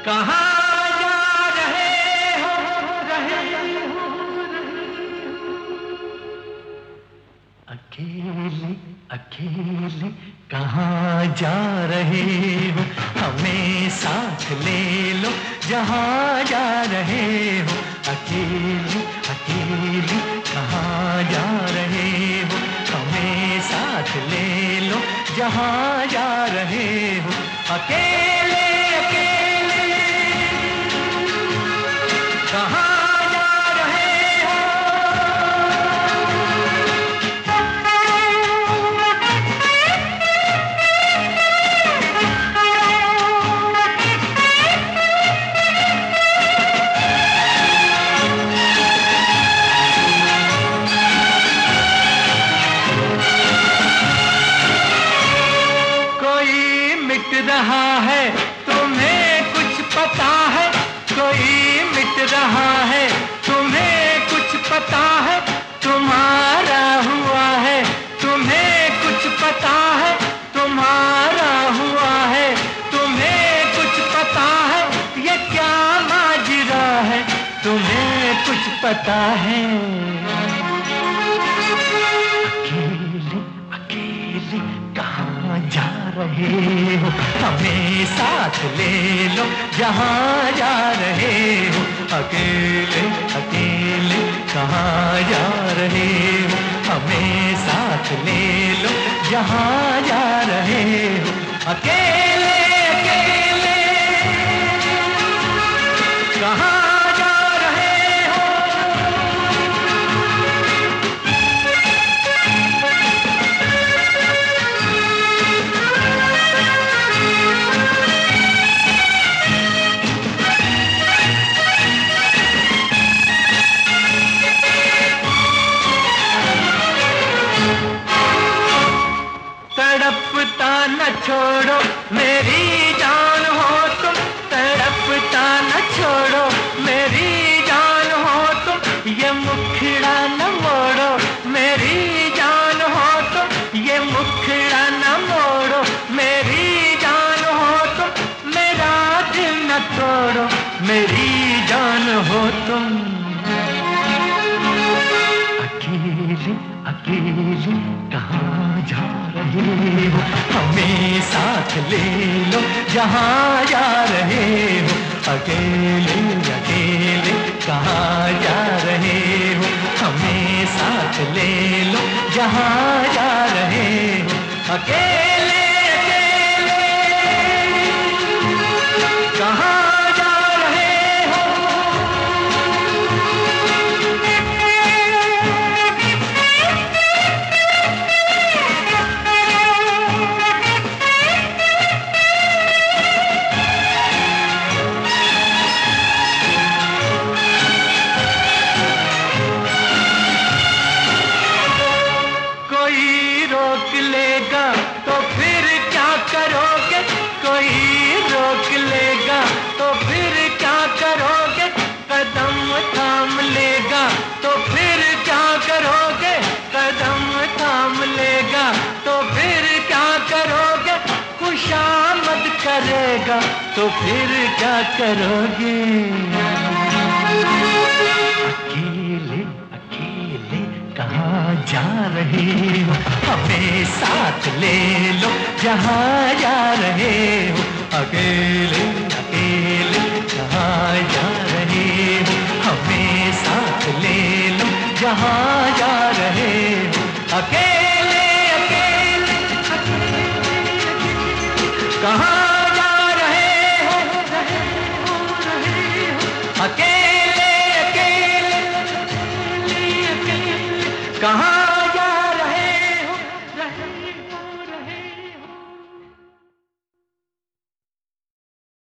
कहाँ जा रहे हो अकेले अकेले कहाँ जा रहे हो? हमें साथ ले लो जहाँ जा रहे हो। अकेले अकेले कहाँ जा रहे हो? हमें साथ ले लो जहाँ जा रहे हो। अकेले अकेले कहाँ रहा है? तुम्हें कुछ पता है? कोई मिट रहा है, तुम्हें कुछ पता है? तुम्हारा हुआ है, तुम्हें कुछ पता है? तुम्हारा हुआ है, तुम्हें कुछ पता है? ये क्या माजरा है, तुम्हें कुछ पता है? अकेले अकेले कहाँ जा रहे हो? हमें साथ ले लो जहाँ जा रहे हो। अकेले अकेले कहाँ जा रहे हो? हमें साथ ले लो जहाँ जा रहे हो। अकेले अकेले कहाँ तड़पता न छोड़ो मेरी जान हो तुम, तड़पता न छोड़ो मेरी जान हो तुम। ये मुखड़ा न मोड़ो मेरी जान हो तुम, ये मुखड़ा न मोड़ो मेरी जान हो तुम। मेरा दिल न तोड़ो मेरी जान हो तुम। अकेले अकेले कहाँ जा रहे हो? हमें साथ ले लो जहाँ जा रहे हो। अकेले अकेले कहाँ जा रहे हो? हमें साथ ले लो जहाँ जा रहे हो। अकेले अकेले कहाँ रोक लेगा तो फिर क्या करोगे? कोई रोक लेगा तो फिर क्या करोगे? कदम थाम लेगा तो फिर क्या करोगे? कदम थाम लेगा तो फिर क्या करोगे? खुशामद करेगा तो फिर क्या करोगे? अकेले अकेले कहाँ जा रहे हो? हमें साथ ले लो जहाँ जा रहे हो। अकेले अकेले कहाँ जा रहे हो? हमें साथ ले लो जहाँ जा रहे हो। अकेले अकेले कहाँ